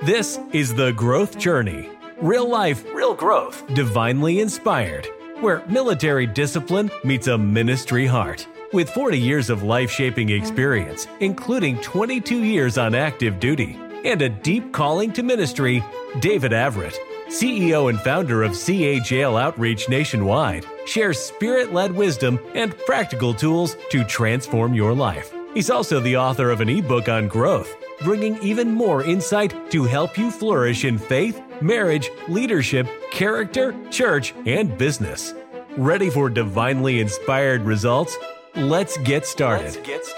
This is The Growth Journey. Real life, real growth, divinely inspired, where military discipline meets a ministry heart. With 40 years of life-shaping experience, including 22 years on active duty, and a deep calling to ministry, David Averitt, CEO and founder of CA Outreach Nationwide, shares spirit-led wisdom and practical tools to transform your life. He's also the author of an ebook on growth, bringing even more insight to help you flourish in faith, marriage, leadership, character, church, and business. Ready for divinely inspired results? Let's get started.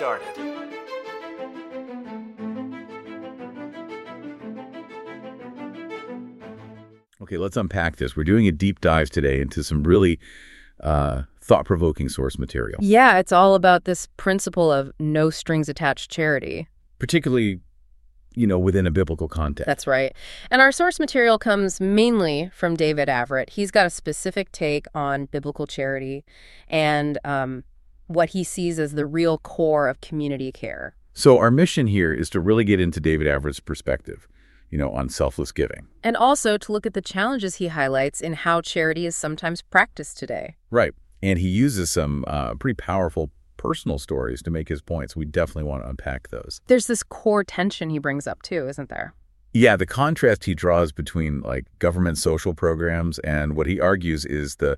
Okay, let's unpack this. We're doing a deep dive today into some really thought-provoking source material. Yeah, it's all about this principle of no strings attached charity. Particularly, within a biblical context. That's right. And our source material comes mainly from David Averitt. He's got a specific take on biblical charity and what he sees as the real core of community care. So our mission here is to really get into David Averitt's perspective, on selfless giving. And also to look at the challenges he highlights in how charity is sometimes practiced today. Right. And he uses some pretty powerful personal stories to make his points. We definitely want to unpack those. There's this core tension he brings up too, isn't there? Yeah, the contrast he draws between government social programs and what he argues is the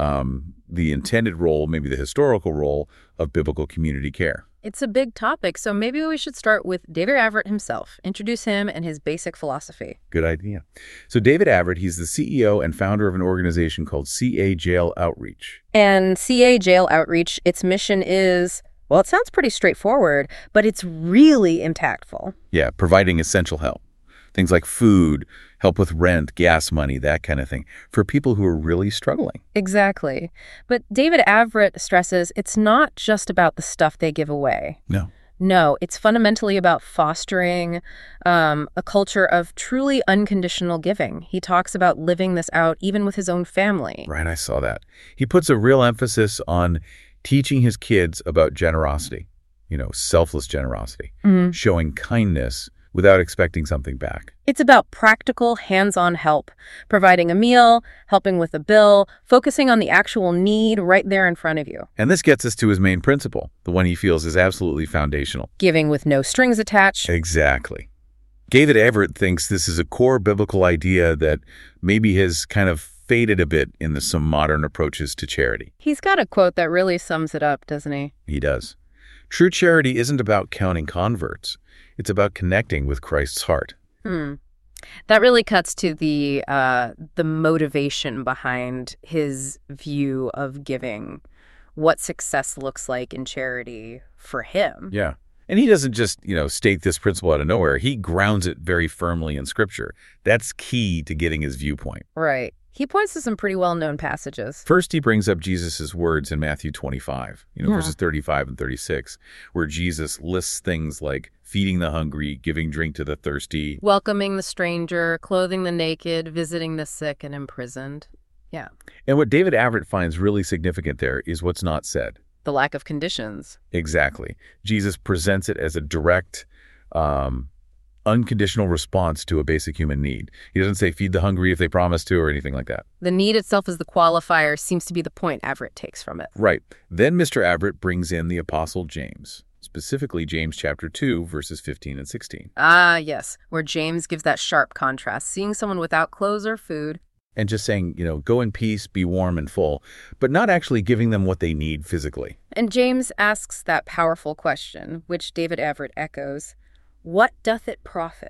intended role, maybe the historical role of biblical community care. It's a big topic, so maybe we should start with David Averitt himself. Introduce him and his basic philosophy. Good idea. So David Averitt, he's the CEO and founder of an organization called CA Jail Outreach. And CA Jail Outreach, its mission is, well, it sounds pretty straightforward, but it's really impactful. Yeah, providing essential help. Things like food, help with rent, gas money, that kind of thing, for people who are really struggling. Exactly. But David Averitt stresses it's not just about the stuff they give away. No, it's fundamentally about fostering a culture of truly unconditional giving. He talks about living this out even with his own family. Right, I saw that. He puts a real emphasis on teaching his kids about generosity, selfless generosity, showing kindness without expecting something back. It's about practical, hands-on help, providing a meal, helping with a bill, focusing on the actual need right there in front of you. And this gets us to his main principle, the one he feels is absolutely foundational. Giving with no strings attached. Exactly. David Averitt thinks this is a core biblical idea that maybe has kind of faded a bit in some modern approaches to charity. He's got a quote that really sums it up, doesn't he? He does. True charity isn't about counting converts. It's about connecting with Christ's heart. That really cuts to the motivation behind his view of giving, what success looks like in charity for him. Yeah. And he doesn't just, state this principle out of nowhere. He grounds it very firmly in Scripture. That's key to getting his viewpoint. Right. He points to some pretty well-known passages. First, he brings up Jesus' words in Matthew 25, verses 35 and 36, where Jesus lists things like feeding the hungry, giving drink to the thirsty, welcoming the stranger, clothing the naked, visiting the sick and imprisoned. Yeah. And what David Averitt finds really significant there is what's not said. The lack of conditions. Exactly. Jesus presents it as a direct, unconditional response to a basic human need. He doesn't say feed the hungry if they promise to or anything like that. The need itself as the qualifier seems to be the point Averitt takes from it. Right. Then Mr. Averitt brings in the Apostle James, specifically James chapter 2, verses 15 and 16. Ah, yes, where James gives that sharp contrast, seeing someone without clothes or food. And just saying, go in peace, be warm and full, but not actually giving them what they need physically. And James asks that powerful question, which David Averitt echoes. What doth it profit?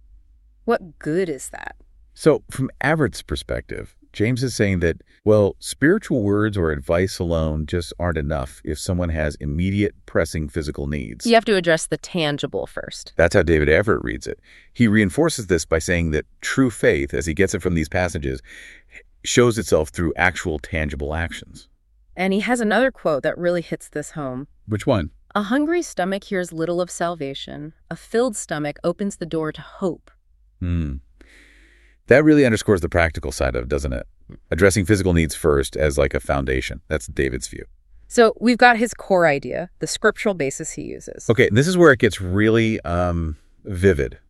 What good is that? So from Averitt's perspective, James is saying that, spiritual words or advice alone just aren't enough if someone has immediate, pressing physical needs. You have to address the tangible first. That's how David Averitt reads it. He reinforces this by saying that true faith, as he gets it from these passages, shows itself through actual tangible actions. And he has another quote that really hits this home. Which one? A hungry stomach hears little of salvation. A filled stomach opens the door to hope. That really underscores the practical side of it, doesn't it? Addressing physical needs first as like a foundation. That's David's view. So we've got his core idea, the scriptural basis he uses. Okay, this is where it gets really vivid.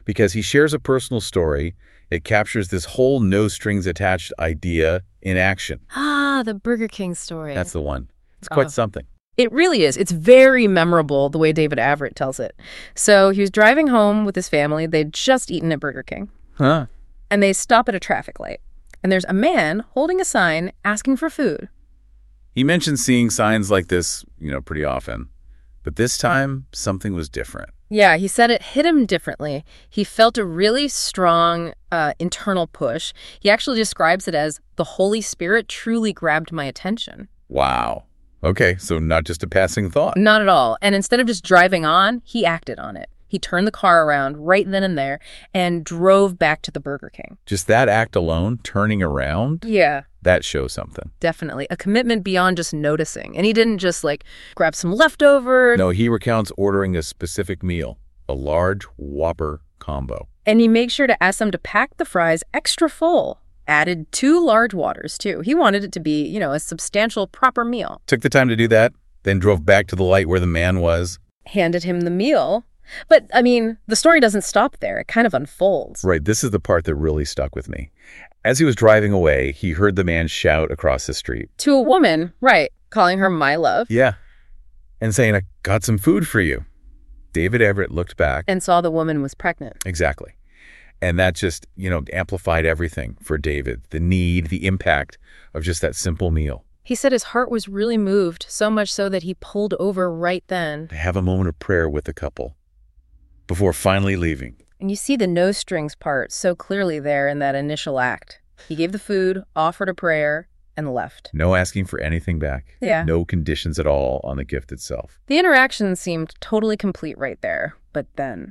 because he shares a personal story. It captures this whole no-strings-attached idea in action. Ah, the Burger King story. That's the one. It's quite something. It really is. It's very memorable the way David Averitt tells it. So he was driving home with his family. They'd just eaten at Burger King. Huh. And they stop at a traffic light. And there's a man holding a sign asking for food. He mentions seeing signs like this, pretty often. But this time, something was different. Yeah, he said it hit him differently. He felt a really strong internal push. He actually describes it as the Holy Spirit truly grabbed my attention. Wow. Okay, so not just a passing thought. Not at all. And instead of just driving on, he acted on it. He turned the car around right then and there and drove back to the Burger King. Just that act alone, turning around? Yeah. That shows something. Definitely. A commitment beyond just noticing. And he didn't just, grab some leftovers. No, he recounts ordering a specific meal, a large Whopper combo. And he makes sure to ask them to pack the fries extra full. Added 2 large waters, too. He wanted it to be, a substantial, proper meal. Took the time to do that, then drove back to the light where the man was. Handed him the meal. But, the story doesn't stop there. It kind of unfolds. Right, this is the part that really stuck with me. As he was driving away, he heard the man shout across the street. To a woman, right, calling her my love. Yeah, and saying, "I got some food for you." David Averitt looked back. And saw the woman was pregnant. Exactly. And that just, amplified everything for David, the need, the impact of just that simple meal. He said his heart was really moved, so much so that he pulled over right then. To have a moment of prayer with the couple before finally leaving. And you see the no strings part so clearly there in that initial act. He gave the food, offered a prayer, and left. No asking for anything back. Yeah. No conditions at all on the gift itself. The interaction seemed totally complete right there. But then,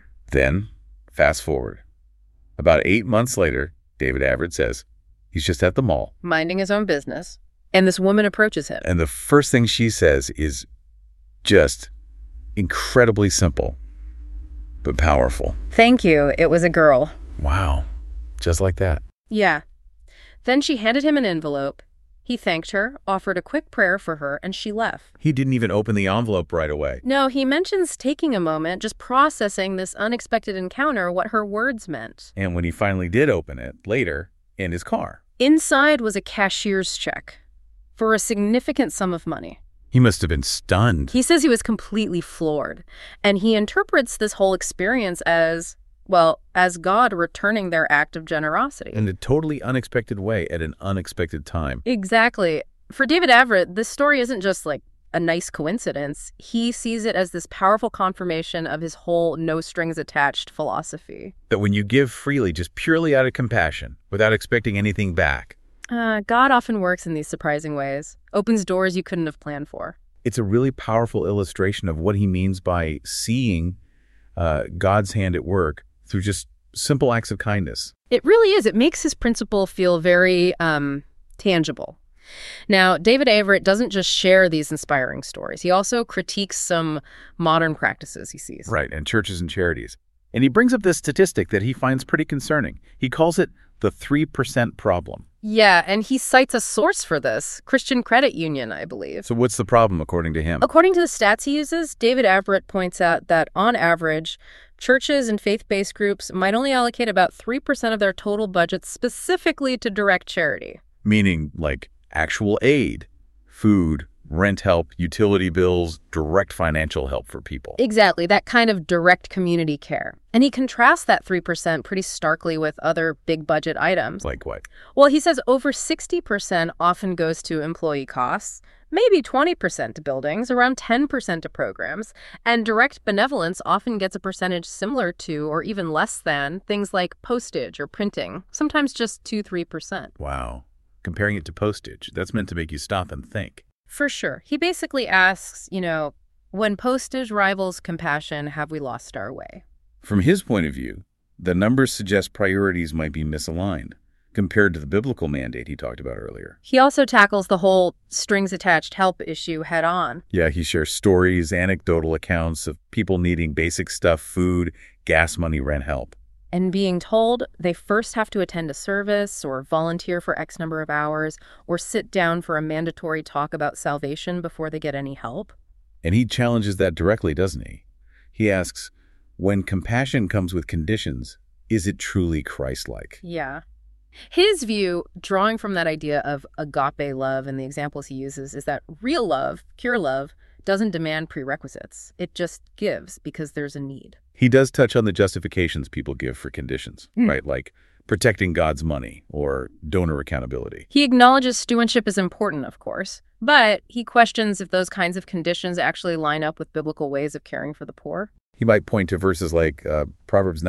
fast forward. About 8 months later, David Averitt says he's just at the mall. Minding his own business. And this woman approaches him. And the first thing she says is just incredibly simple, but powerful. Thank you. It was a girl. Wow. Just like that. Yeah. Then she handed him an envelope. He thanked her, offered a quick prayer for her, and she left. He didn't even open the envelope right away. No, he mentions taking a moment, just processing this unexpected encounter, what her words meant. And when he finally did open it, later, in his car. Inside was a cashier's check for a significant sum of money. He must have been stunned. He says he was completely floored. And he interprets this whole experience as God returning their act of generosity. In a totally unexpected way at an unexpected time. Exactly. For David Averitt, this story isn't just a nice coincidence. He sees it as this powerful confirmation of his whole no-strings-attached philosophy. That when you give freely, just purely out of compassion, without expecting anything back. God often works in these surprising ways. Opens doors you couldn't have planned for. It's a really powerful illustration of what he means by seeing God's hand at work through just simple acts of kindness. It really is. It makes his principle feel very tangible. Now, David Averitt doesn't just share these inspiring stories. He also critiques some modern practices he sees. Right, and churches and charities. And he brings up this statistic that he finds pretty concerning. He calls it the 3% problem. Yeah, and he cites a source for this, Christian Credit Union, I believe. So what's the problem, according to him? According to the stats he uses, David Averitt points out that, on average, churches and faith-based groups might only allocate about 3% of their total budgets specifically to direct charity. Meaning, actual aid, food, rent help, utility bills, direct financial help for people. Exactly, that kind of direct community care. And he contrasts that 3% pretty starkly with other big budget items. Like what? Well, he says over 60% often goes to employee costs, maybe 20% to buildings, around 10% to programs, and direct benevolence often gets a percentage similar to or even less than things like postage or printing, sometimes just 2-3%. Wow. Comparing it to postage, that's meant to make you stop and think. For sure. He basically asks, when postage rivals compassion, have we lost our way? From his point of view, the numbers suggest priorities might be misaligned compared to the biblical mandate he talked about earlier. He also tackles the whole strings-attached help issue head on. Yeah, he shares stories, anecdotal accounts of people needing basic stuff, food, gas money, rent help. And being told they first have to attend a service or volunteer for X number of hours or sit down for a mandatory talk about salvation before they get any help. And he challenges that directly, doesn't he? He asks, when compassion comes with conditions, Is it truly Christ-like? Yeah. His view, drawing from that idea of agape love and the examples he uses, is that real love, pure love, doesn't demand prerequisites. It just gives because there's a need. He does touch on the justifications people give for conditions, right? Like protecting God's money or donor accountability. He acknowledges stewardship is important, of course, but he questions if those kinds of conditions actually line up with biblical ways of caring for the poor. He might point to verses like Proverbs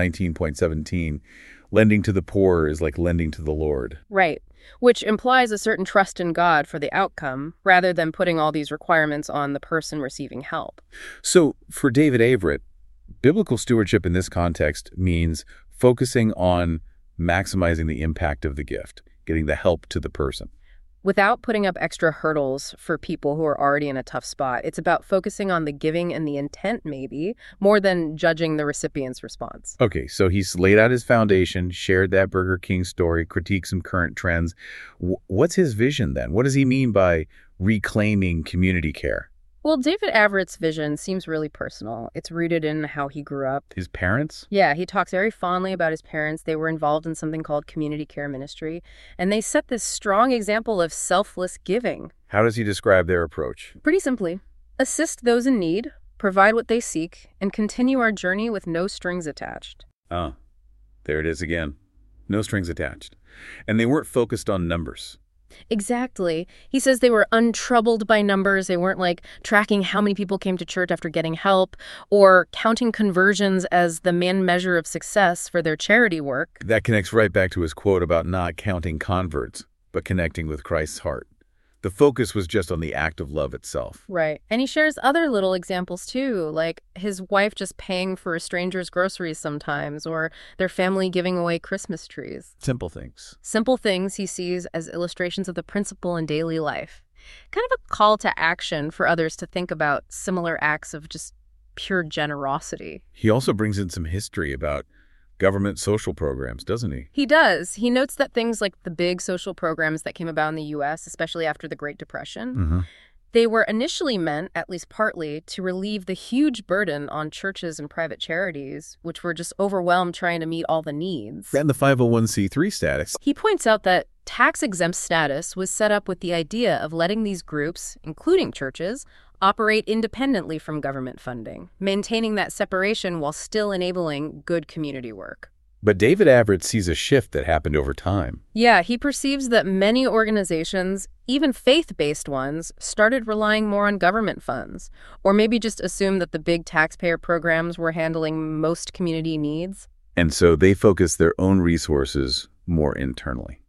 19.17, lending to the poor is like lending to the Lord. Right, which implies a certain trust in God for the outcome, rather than putting all these requirements on the person receiving help. So for David Averitt, biblical stewardship in this context means focusing on maximizing the impact of the gift, getting the help to the person. Without putting up extra hurdles for people who are already in a tough spot. It's about focusing on the giving and the intent, maybe, more than judging the recipient's response. Okay, so he's laid out his foundation, shared that Burger King story, critiqued some current trends. What's his vision then? What does he mean by reclaiming community care? Well, David Averitt's vision seems really personal. It's rooted in how he grew up. His parents? Yeah, he talks very fondly about his parents. They were involved in something called community care ministry, and they set this strong example of selfless giving. How does he describe their approach? Pretty simply, assist those in need, provide what they seek, and continue our journey with no strings attached. Oh, there it is again. No strings attached. And they weren't focused on numbers. Exactly. He says they were untroubled by numbers. They weren't like tracking how many people came to church after getting help or counting conversions as the main measure of success for their charity work. That connects right back to his quote about not counting converts, but connecting with Christ's heart. The focus was just on the act of love itself. Right. And he shares other little examples too, like his wife just paying for a stranger's groceries sometimes, or their family giving away Christmas trees. Simple things. Simple things he sees as illustrations of the principle in daily life. Kind of a call to action for others to think about similar acts of just pure generosity. He also brings in some history about government social programs, doesn't he? He does. He notes that things like the big social programs that came about in the U.S., especially after the Great Depression, they were initially meant, at least partly, to relieve the huge burden on churches and private charities, which were just overwhelmed trying to meet all the needs. And the 501c3 status. He points out that tax-exempt status was set up with the idea of letting these groups, including churches, operate independently from government funding, maintaining that separation while still enabling good community work. But David Averitt sees a shift that happened over time. Yeah, he perceives that many organizations, even faith-based ones, started relying more on government funds, or maybe just assumed that the big taxpayer programs were handling most community needs. And so they focused their own resources more internally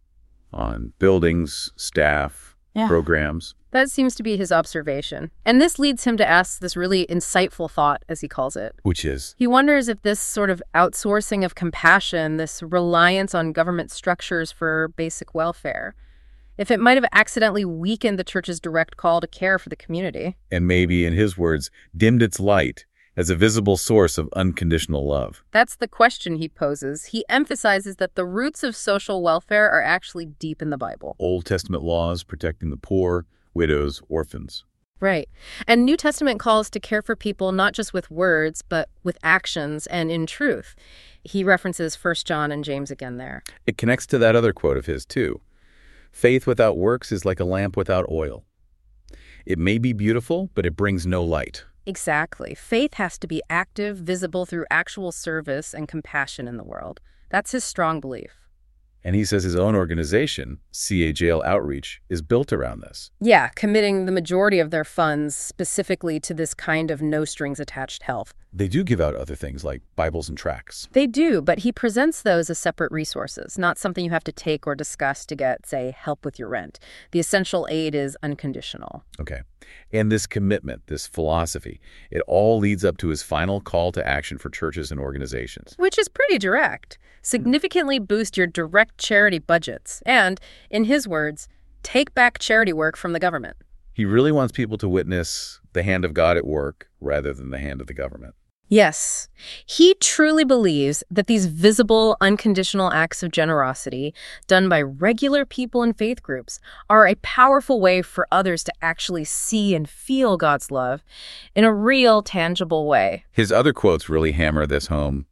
on buildings, staff, programs. That seems to be his observation. And this leads him to ask this really insightful thought, as he calls it. Which is? He wonders if this sort of outsourcing of compassion, this reliance on government structures for basic welfare, if it might have accidentally weakened the church's direct call to care for the community. And maybe, in his words, dimmed its light as a visible source of unconditional love. That's the question he poses. He emphasizes that the roots of social welfare are actually deep in the Bible. Old Testament laws protecting the poor, widows, orphans. Right. And New Testament calls to care for people not just with words, but with actions and in truth. He references 1 John and James again there. It connects to that other quote of his, too. Faith without works is like a lamp without oil. It may be beautiful, but it brings no light. Exactly. Faith has to be active, visible through actual service and compassion in the world. That's his strong belief. And he says his own organization, CAJL Outreach, is built around this. Yeah, committing the majority of their funds specifically to this kind of no-strings-attached help. They do give out other things like Bibles and tracts. They do, but he presents those as separate resources, not something you have to take or discuss to get, say, help with your rent. The essential aid is unconditional. Okay. And this commitment, this philosophy, it all leads up to his final call to action for churches and organizations. Which is pretty direct. Significantly boost your direct charity budgets and, in his words, take back charity work from the government. He really wants people to witness the hand of God at work rather than the hand of the government. Yes. He truly believes that these visible, unconditional acts of generosity done by regular people in faith groups are a powerful way for others to actually see and feel God's love in a real, tangible way. His other quotes really hammer this home.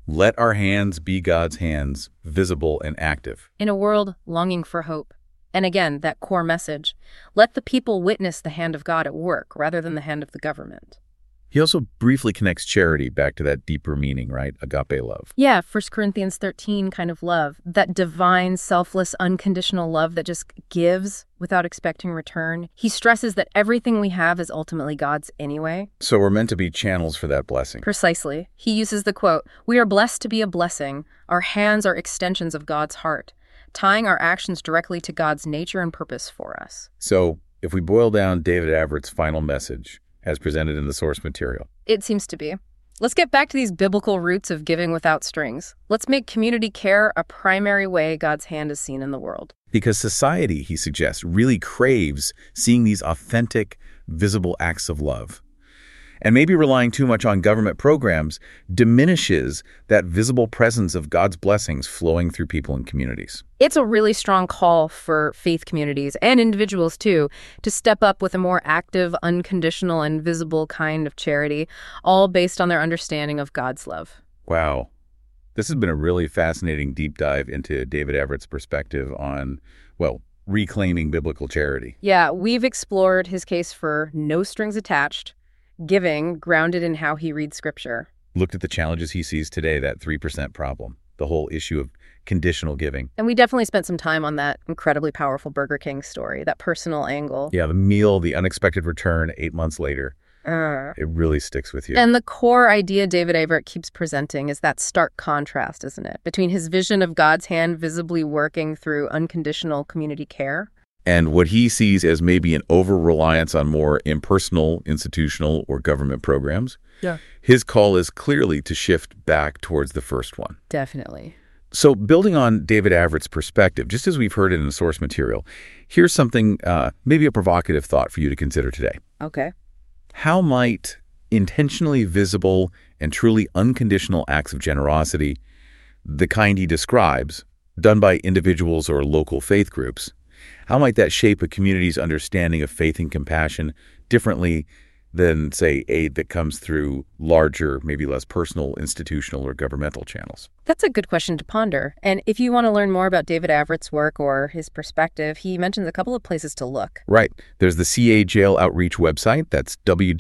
Let our hands be God's hands, visible and active. In a world longing for hope. And again, that core message, let the people witness the hand of God at work rather than the hand of the government. He also briefly connects charity back to that deeper meaning, right? Agape love. Yeah, 1 Corinthians 13 kind of love. That divine, selfless, unconditional love that just gives without expecting return. He stresses that everything we have is ultimately God's anyway. So we're meant to be channels for that blessing. Precisely. He uses the quote, "We are blessed to be a blessing. Our hands are extensions of God's heart, tying our actions directly to God's nature and purpose for us." So if we boil down David Averett's final message, as presented in the source material. It seems to be. Let's get back to these biblical roots of giving without strings. Let's make community care a primary way God's hand is seen in the world. Because society, he suggests, really craves seeing these authentic, visible acts of love. And maybe relying too much on government programs diminishes that visible presence of God's blessings flowing through people and communities. It's a really strong call for faith communities and individuals, too, to step up with a more active, unconditional, and visible kind of charity, all based on their understanding of God's love. Wow. This has been a really fascinating deep dive into David Averett's perspective on, well, reclaiming biblical charity. Yeah, we've explored his case for no strings attached, giving grounded in how he reads Scripture. Looked at the challenges he sees today, that 3% problem, the whole issue of conditional giving. And we definitely spent some time on that incredibly powerful Burger King story, that personal angle. Yeah, the meal, the unexpected return 8 months later. It really sticks with you. And the core idea David Averett keeps presenting is that stark contrast, isn't it, between his vision of God's hand visibly working through unconditional community care and what he sees as maybe an over-reliance on more impersonal, institutional, or government programs. Yeah. His call is clearly to shift back towards the first one. Definitely. So building on David Averett's perspective, just as we've heard it in the source material, here's something, maybe a provocative thought for you to consider today. Okay. How might intentionally visible and truly unconditional acts of generosity, the kind he describes, done by individuals or local faith groups, how might that shape a community's understanding of faith and compassion differently than, say, aid that comes through larger, maybe less personal, institutional, or governmental channels? That's a good question to ponder. And if you want to learn more about David Averett's work or his perspective, he mentions a couple of places to look. Right. There's the CA Jail Outreach website. That's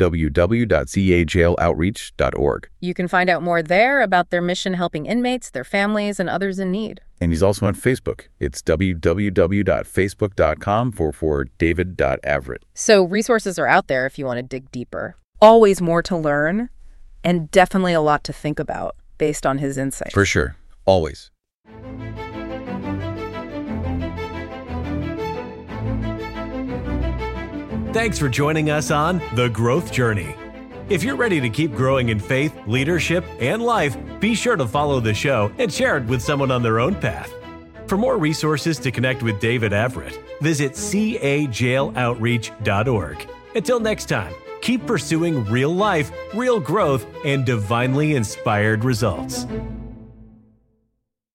www.cajailoutreach.org. You can find out more there about their mission helping inmates, their families, and others in need. And he's also on Facebook. It's www.facebook.com/David.Averett. So resources are out there if you want to dig deeper. Always more to learn, and definitely a lot to think about based on his insights. For sure. Always. Thanks for joining us on The Growth Journey. If you're ready to keep growing in faith, leadership, and life, be sure to follow the show and share it with someone on their own path. For more resources to connect with David Averett, visit cajailoutreach.org. Until next time, keep pursuing real life, real growth, and divinely inspired results.